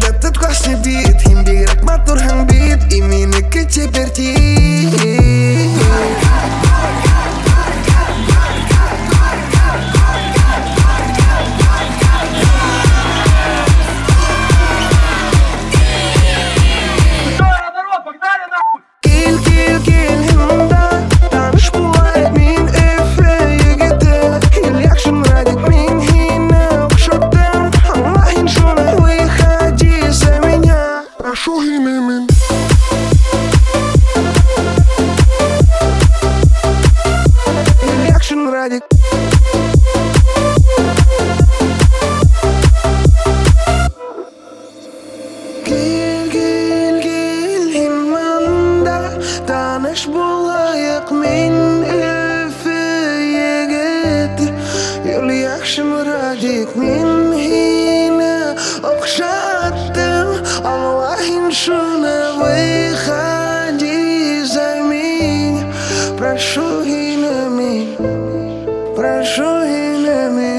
этот классный бит, еңбегірек матур һәм бит, и менікі тепер тик. Таныш булайык мин эфе егет, юл яхшымырадик мин хине окшаттым, Аллахин шуны выходи за меня. Прошу хине мин, прошу хине мин.